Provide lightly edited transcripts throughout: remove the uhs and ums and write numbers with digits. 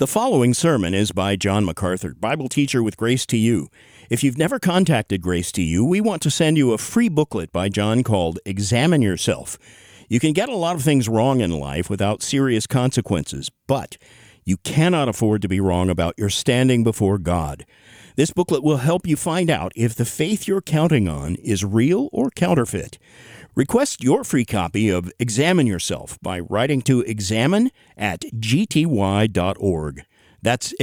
The following sermon is by John MacArthur, Bible teacher with Grace to You. If you've never contacted Grace to You, we want to send you a free booklet by John called Examine Yourself. You can get a lot of things wrong in life without serious consequences, but you cannot afford to be wrong about your standing before God. This booklet will help you find out if the faith you're counting on is real or counterfeit. Request your free copy of Examine Yourself by writing to examine@gty.org. That's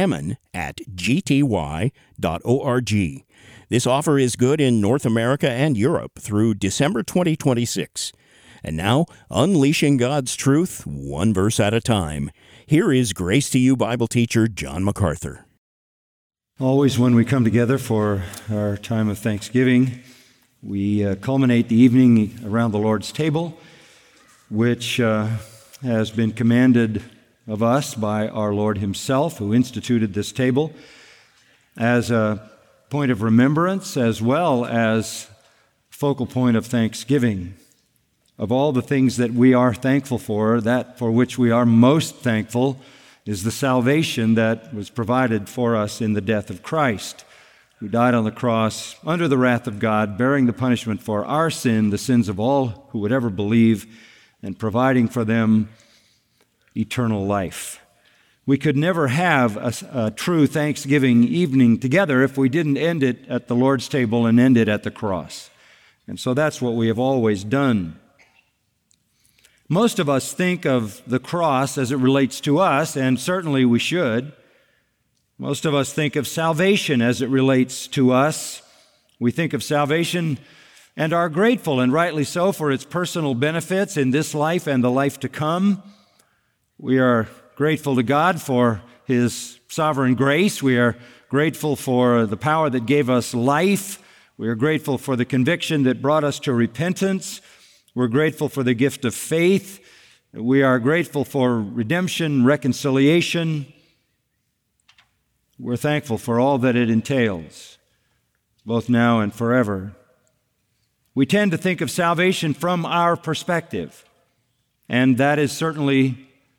examine@gty.org. This offer is good in North America and Europe through December 2026. And now, unleashing God's truth, one verse at a time. Here is Grace to You Bible teacher John MacArthur. Always when we come together for our time of Thanksgiving, we culminate the evening around the Lord's table, which has been commanded of us by our Lord Himself, who instituted this table, as a point of remembrance as well as focal point of thanksgiving. Of all the things that we are thankful for, that for which we are most thankful is the salvation that was provided for us in the death of Christ, who died on the cross under the wrath of God, bearing the punishment for our sin, the sins of all who would ever believe, and providing for them eternal life. We could never have a true Thanksgiving evening together if we didn't end it at the Lord's table and end it at the cross. And so that's what we have always done. Most of us think of the cross as it relates to us, and certainly we should. Most of us think of salvation as it relates to us. We think of salvation and are grateful, and rightly so, for its personal benefits in this life and the life to come. We are grateful to God for His sovereign grace. We are grateful for the power that gave us life. We are grateful for the conviction that brought us to repentance. We're grateful for the gift of faith. We are grateful for redemption, reconciliation. We're thankful for all that it entails, both now and forever. We tend to think of salvation from our perspective, and that is certainly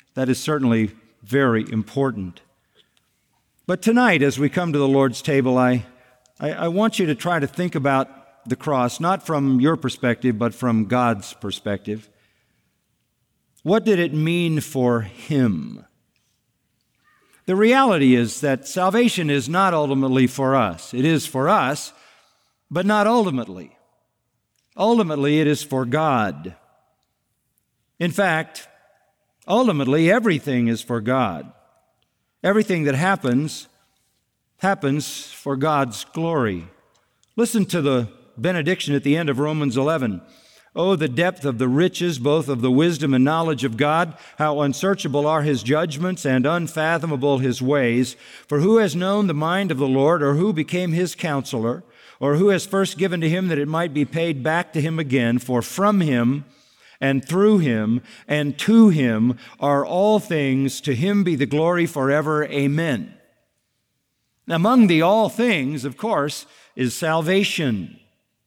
very important. But tonight, as we come to the Lord's table, I want you to try to think about the cross, not from your perspective, but from God's perspective. What did it mean for Him? The reality is that salvation is not ultimately for us. It is for us, but not ultimately. Ultimately, it is for God. In fact, ultimately, everything is for God. Everything that happens for God's glory. Listen to the benediction at the end of Romans 11. Oh, the depth of the riches, both of the wisdom and knowledge of God, how unsearchable are His judgments and unfathomable His ways. For who has known the mind of the Lord, or who became His counselor, or who has first given to Him that it might be paid back to Him again? For from Him and through Him and to Him are all things. To Him be the glory forever. Amen. Among the all things, of course, is salvation.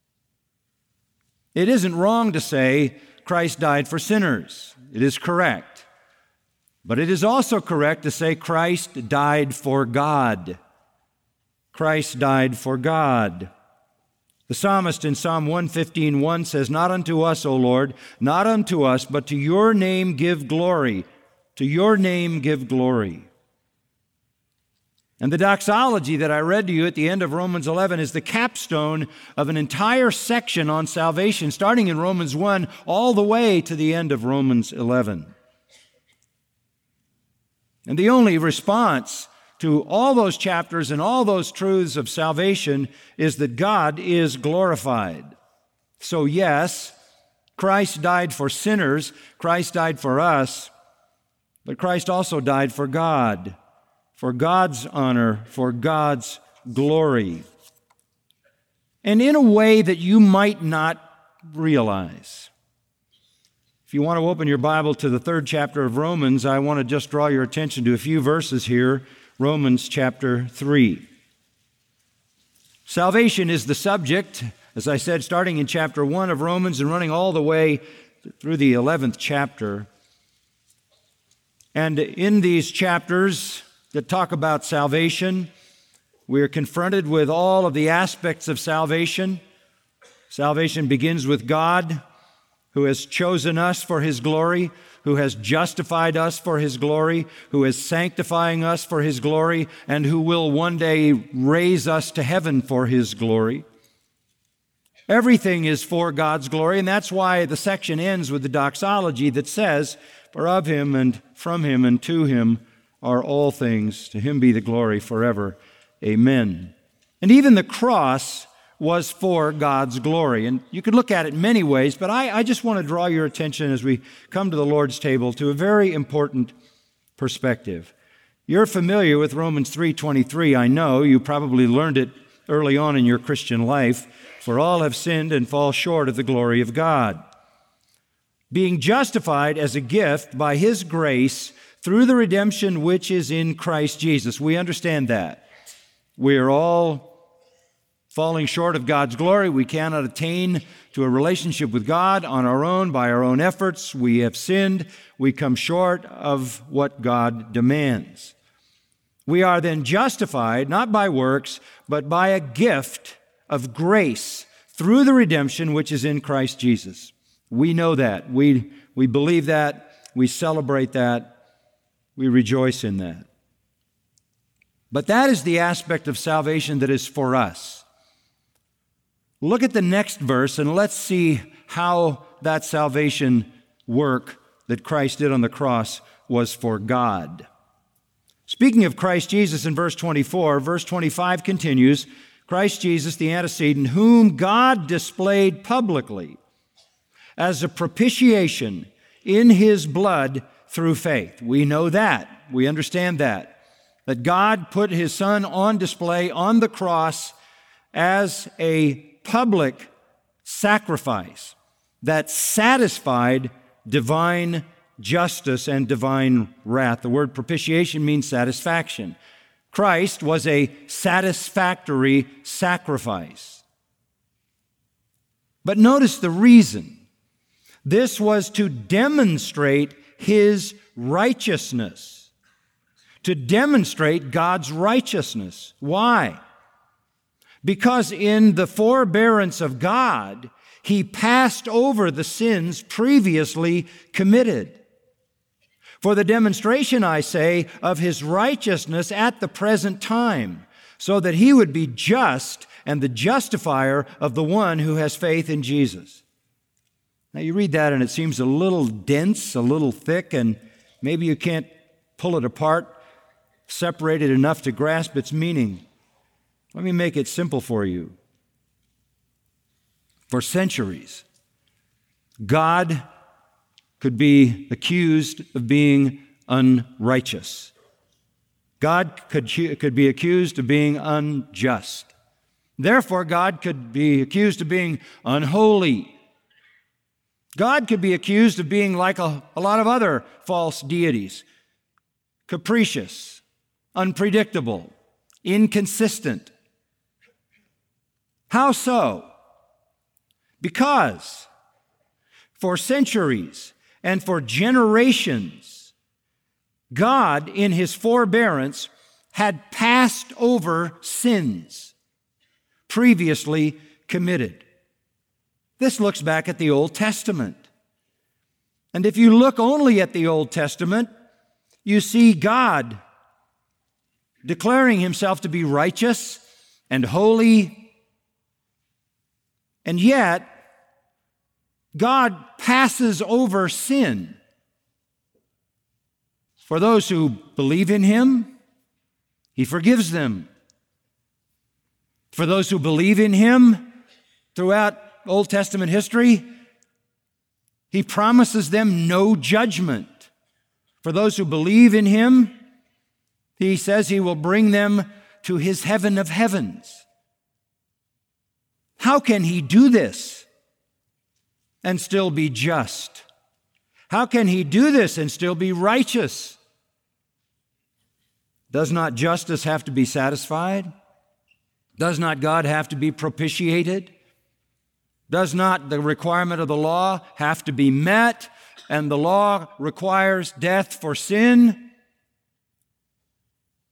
It isn't wrong to say Christ died for sinners. It is correct. But it is also correct to say Christ died for God. Christ died for God. The psalmist in Psalm 115:1 says, Not unto us, O Lord, not unto us, but to your name give glory. To your name give glory. And the doxology that I read to you at the end of Romans 11 is the capstone of an entire section on salvation, starting in Romans 1 all the way to the end of Romans 11. And the only response to all those chapters and all those truths of salvation is that God is glorified. So yes, Christ died for sinners, Christ died for us, but Christ also died for God. For God's honor, for God's glory, and in a way that you might not realize. If you want to open your Bible to the 3rd chapter of Romans, I want to just draw your attention to a few verses here. Romans chapter 3. Salvation is the subject, as I said, starting in chapter 1 of Romans and running all the way through the 11th chapter. And in these chapters, that talk about salvation. We are confronted with all of the aspects of salvation. Salvation begins with God, who has chosen us for His glory, who has justified us for His glory, who is sanctifying us for His glory, and who will one day raise us to heaven for His glory. Everything is for God's glory, and that's why the section ends with the doxology that says, "For of Him and from Him and to Him are all things. To Him be the glory forever. Amen." And even the cross was for God's glory. And you could look at it many ways, but I just want to draw your attention as we come to the Lord's table to a very important perspective. You're familiar with Romans 3:23, I know. You probably learned it early on in your Christian life. For all have sinned and fall short of the glory of God. Being justified as a gift by His grace through the redemption which is in Christ Jesus. We understand that. We are all falling short of God's glory. We cannot attain to a relationship with God on our own, by our own efforts. We have sinned. We come short of what God demands. We are then justified, not by works, but by a gift of grace through the redemption which is in Christ Jesus. We know that. We believe that. We celebrate that. We rejoice in that. But that is the aspect of salvation that is for us. Look at the next verse and let's see how that salvation work that Christ did on the cross was for God. Speaking of Christ Jesus in verse 24, verse 25 continues, Christ Jesus, the antecedent, whom God displayed publicly as a propitiation in His blood through faith. We know that. We understand that God put His Son on display on the cross as a public sacrifice that satisfied divine justice and divine wrath. The word propitiation means satisfaction. Christ was a satisfactory sacrifice. But notice the reason. This was to demonstrate His righteousness, to demonstrate God's righteousness. Why? Because in the forbearance of God, He passed over the sins previously committed. For the demonstration, I say, of His righteousness at the present time, so that He would be just and the justifier of the one who has faith in Jesus. Now you read that and it seems a little dense, a little thick, and maybe you can't pull it apart, separate it enough to grasp its meaning. Let me make it simple for you. For centuries, God could be accused of being unrighteous. God could be accused of being unjust. Therefore, God could be accused of being unholy. God could be accused of being like a lot of other false deities, capricious, unpredictable, inconsistent. How so? Because for centuries and for generations, God, in His forbearance, had passed over sins previously committed. This looks back at the Old Testament. And if you look only at the Old Testament, you see God declaring Himself to be righteous and holy, and yet God passes over sin. For those who believe in Him, He forgives them. For those who believe in Him, throughout Old Testament history, He promises them no judgment. For those who believe in Him, He says He will bring them to His heaven of heavens. How can He do this and still be just? How can He do this and still be righteous? Does not justice have to be satisfied? Does not God have to be propitiated? Does not the requirement of the law have to be met, and the law requires death for sin?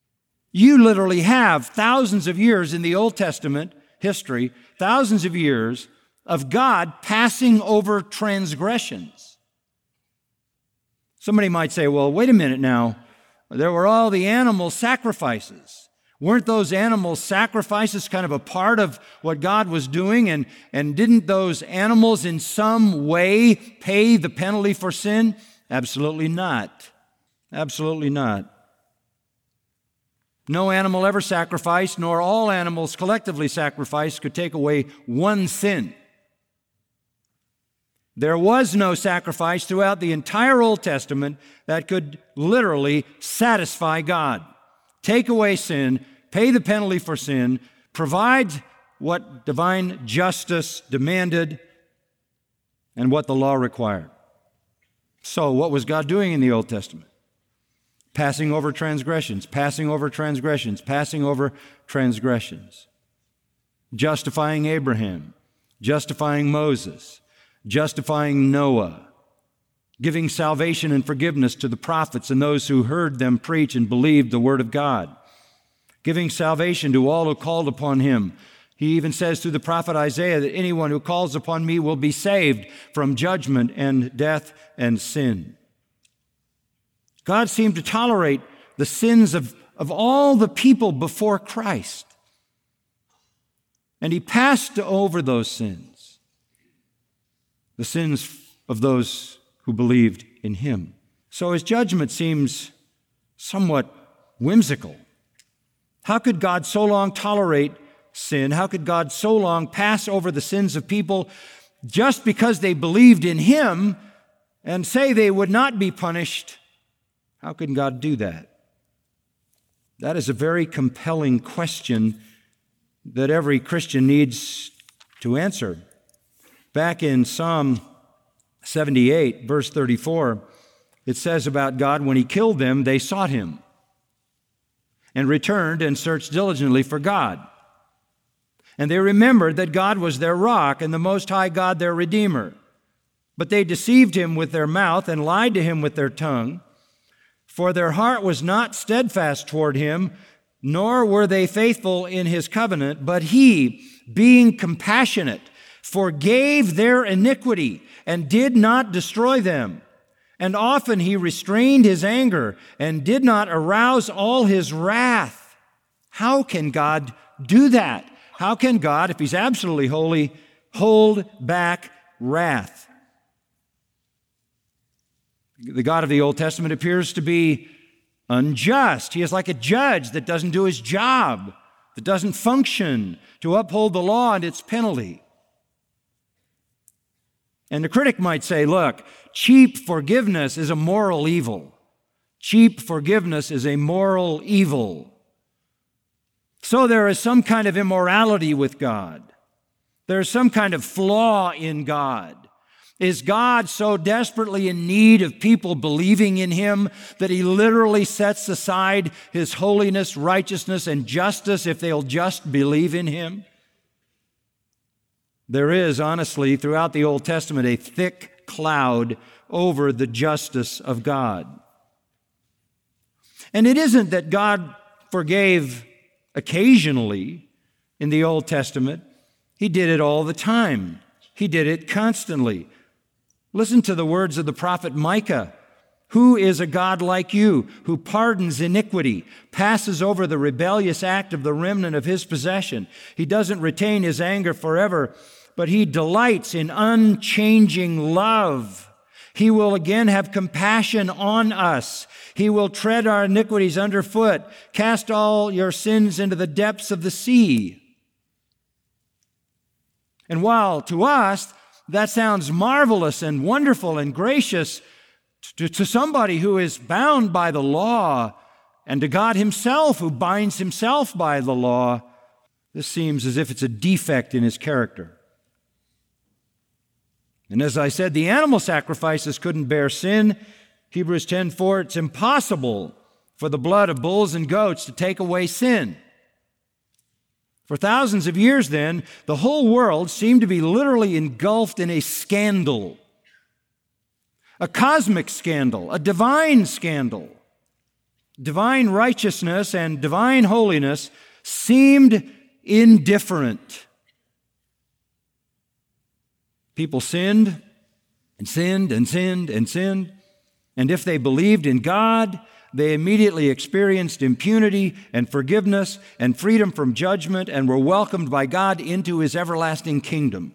You literally have thousands of years in the Old Testament history, thousands of years of God passing over transgressions. Somebody might say, well, wait a minute now. There were all the animal sacrifices. Weren't those animal sacrifices kind of a part of what God was doing? And didn't those animals in some way pay the penalty for sin? Absolutely not. Absolutely not. No animal ever sacrificed, nor all animals collectively sacrificed, could take away one sin. There was no sacrifice throughout the entire Old Testament that could literally satisfy God, take away sin, pay the penalty for sin, provide what divine justice demanded and what the law required. So what was God doing in the Old Testament? Passing over transgressions, passing over transgressions, passing over transgressions. Justifying Abraham, justifying Moses, justifying Noah, giving salvation and forgiveness to the prophets and those who heard them preach and believed the word of God, giving salvation to all who called upon him. He even says through the prophet Isaiah that anyone who calls upon me will be saved from judgment and death and sin. God seemed to tolerate the sins of all the people before Christ. And he passed over those sins, the sins of those who believed in him. So his judgment seems somewhat whimsical. How could God so long tolerate sin? How could God so long pass over the sins of people just because they believed in him and say they would not be punished? How can God do that? That is a very compelling question that every Christian needs to answer. Back in Psalm 78, verse 34, it says about God, when he killed them, they sought him and returned and searched diligently for God. And they remembered that God was their rock and the Most High God their Redeemer. But they deceived him with their mouth and lied to him with their tongue. For their heart was not steadfast toward him, nor were they faithful in his covenant. But he, being compassionate, forgave their iniquity and did not destroy them. And often he restrained his anger and did not arouse all his wrath. How can God do that? How can God, if he's absolutely holy, hold back wrath? The God of the Old Testament appears to be unjust. He is like a judge that doesn't do his job, that doesn't function to uphold the law and its penalty. And the critic might say, look, cheap forgiveness is a moral evil. Cheap forgiveness is a moral evil. So there is some kind of immorality with God. There is some kind of flaw in God. Is God so desperately in need of people believing in him that he literally sets aside his holiness, righteousness, and justice if they'll just believe in him? There is, honestly, throughout the Old Testament, a thick cloud over the justice of God. And it isn't that God forgave occasionally in the Old Testament. He did it all the time. He did it constantly. Listen to the words of the prophet Micah. Who is a God like you, who pardons iniquity, passes over the rebellious act of the remnant of his possession? He doesn't retain his anger forever, but he delights in unchanging love. He will again have compassion on us. He will tread our iniquities underfoot, cast all your sins into the depths of the sea. And while to us, that sounds marvelous and wonderful and gracious, to somebody who is bound by the law and to God himself who binds himself by the law, this seems as if it's a defect in his character. And as I said, the animal sacrifices couldn't bear sin. Hebrews 10:4, it's impossible for the blood of bulls and goats to take away sin. For thousands of years then, the whole world seemed to be literally engulfed in a scandal, a cosmic scandal, a divine scandal. divine righteousness and divine holiness seemed indifferent. People sinned and sinned and sinned and sinned, and if they believed in God, they immediately experienced impunity and forgiveness and freedom from judgment and were welcomed by God into His everlasting kingdom.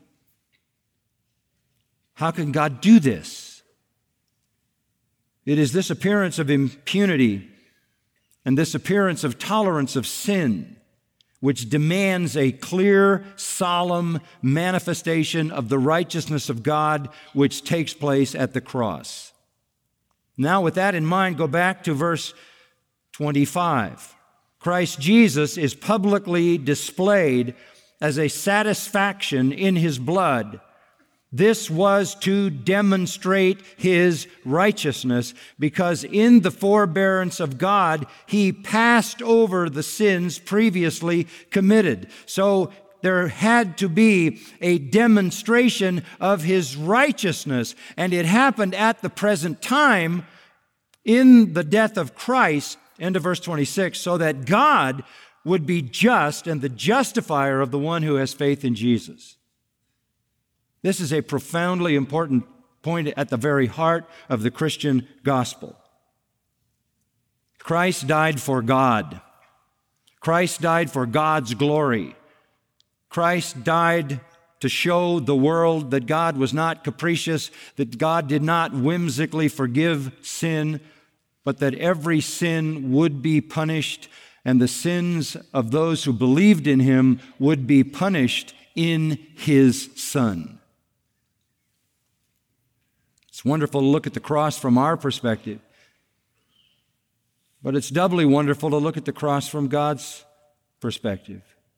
How can God do this? It is this appearance of impunity and this appearance of tolerance of sin which demands a clear, solemn manifestation of the righteousness of God which takes place at the cross. Now, with that in mind, go back to verse 25. Christ Jesus is publicly displayed as a satisfaction in His blood. This was to demonstrate His righteousness, because in the forbearance of God, He passed over the sins previously committed. So there had to be a demonstration of His righteousness, and it happened at the present time in the death of Christ, end of verse 26, so that God would be just and the justifier of the one who has faith in Jesus. This is a profoundly important point at the very heart of the Christian gospel. Christ died for God. Christ died for God's glory. Christ died to show the world that God was not capricious, that God did not whimsically forgive sin, but that every sin would be punished, and the sins of those who believed in Him would be punished in His Son. It's wonderful to look at the cross from our perspective, but it's doubly wonderful to look at the cross from God's perspective.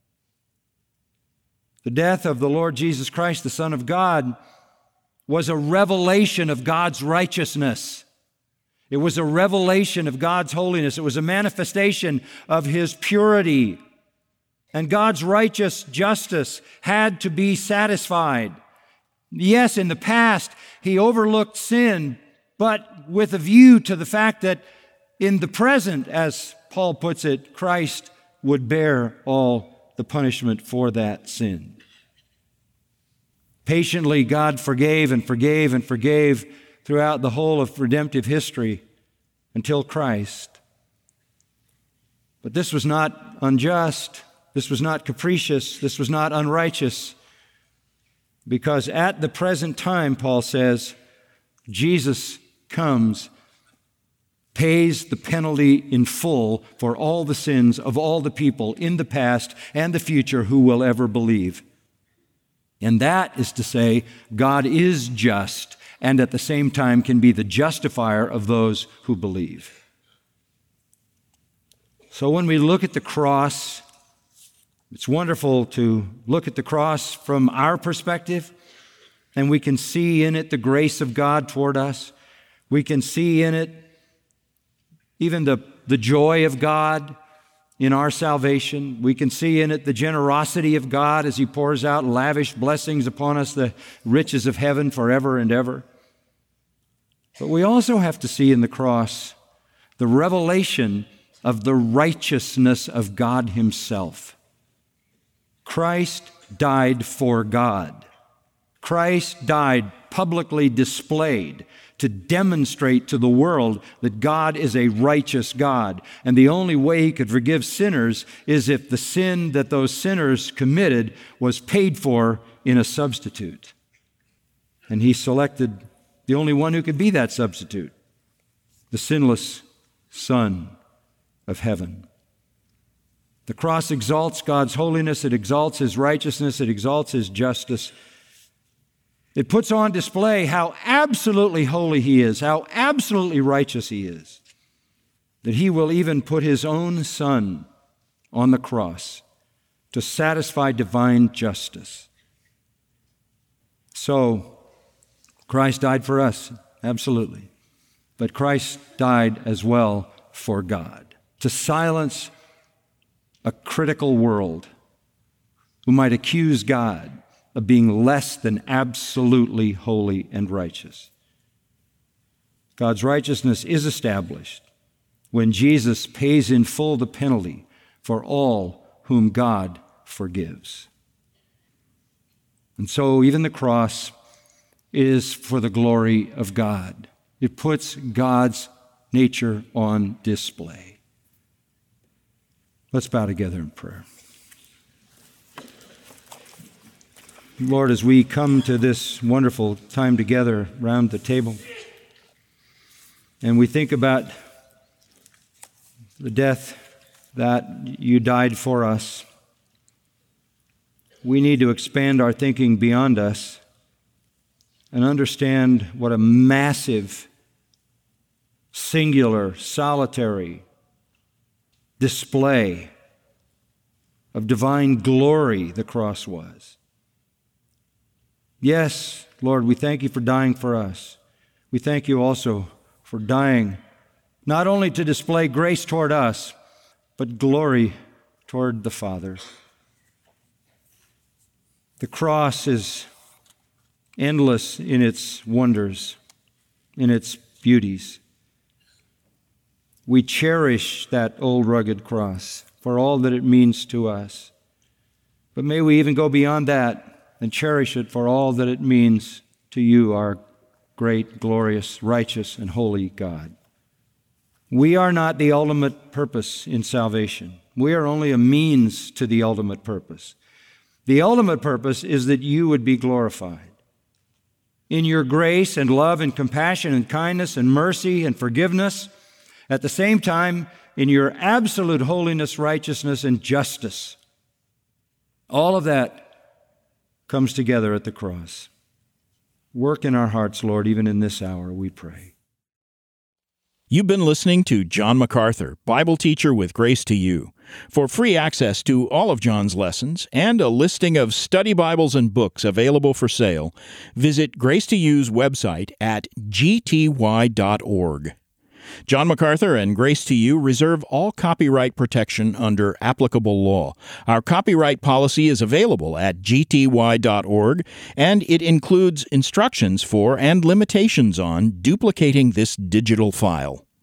The death of the Lord Jesus Christ, the Son of God, was a revelation of God's righteousness. It was a revelation of God's holiness. It was a manifestation of His purity. And God's righteous justice had to be satisfied. Yes, in the past, He overlooked sin, but with a view to the fact that in the present, as Paul puts it, Christ would bear all the punishment for that sin. Patiently, God forgave and forgave and forgave throughout the whole of redemptive history until Christ. But this was not unjust. This was not capricious. This was not unrighteous. Because at the present time, Paul says, Jesus comes, pays the penalty in full for all the sins of all the people in the past and the future who will ever believe. And that is to say, God is just and at the same time can be the justifier of those who believe. So when we look at the cross, it's wonderful to look at the cross from our perspective, and we can see in it the grace of God toward us. We can see in it even the joy of God in our salvation. We can see in it the generosity of God as He pours out lavish blessings upon us, the riches of heaven forever and ever. But we also have to see in the cross the revelation of the righteousness of God Himself. Christ died for God. Christ died publicly displayed to demonstrate to the world that God is a righteous God. And the only way He could forgive sinners is if the sin that those sinners committed was paid for in a substitute. And He selected the only one who could be that substitute, the sinless Son of heaven. The cross exalts God's holiness, it exalts His righteousness, it exalts His justice. It puts on display how absolutely holy He is, how absolutely righteous He is, that He will even put His own Son on the cross to satisfy divine justice. So, Christ died for us, absolutely. But Christ died as well for God, to silence a critical world who might accuse God of being less than absolutely holy and righteous. God's righteousness is established when Jesus pays in full the penalty for all whom God forgives. And so even the cross is for the glory of God. It puts God's nature on display. Let's bow together in prayer. Lord, as we come to this wonderful time together around the table, and we think about the death that you died for us, we need to expand our thinking beyond us and understand what a massive, singular, solitary display of divine glory the cross was. Yes, Lord, we thank you for dying for us. We thank you also for dying not only to display grace toward us, but glory toward the Father. The cross is endless in its wonders, in its beauties. We cherish that old rugged cross for all that it means to us. But may we even go beyond that and cherish it for all that it means to you, our great, glorious, righteous, and holy God. We are not the ultimate purpose in salvation. We are only a means to the ultimate purpose. The ultimate purpose is that you would be glorified. In your grace and love and compassion and kindness and mercy and forgiveness, at the same time, in your absolute holiness, righteousness, and justice. All of that comes together at the cross. Work in our hearts, Lord, even in this hour, we pray. You've been listening to John MacArthur, Bible teacher with Grace to You. For free access to all of John's lessons and a listing of study Bibles and books available for sale, visit Grace to You's website at gty.org. John MacArthur and Grace to You reserve all copyright protection under applicable law. Our copyright policy is available at gty.org, and it includes instructions for and limitations on duplicating this digital file.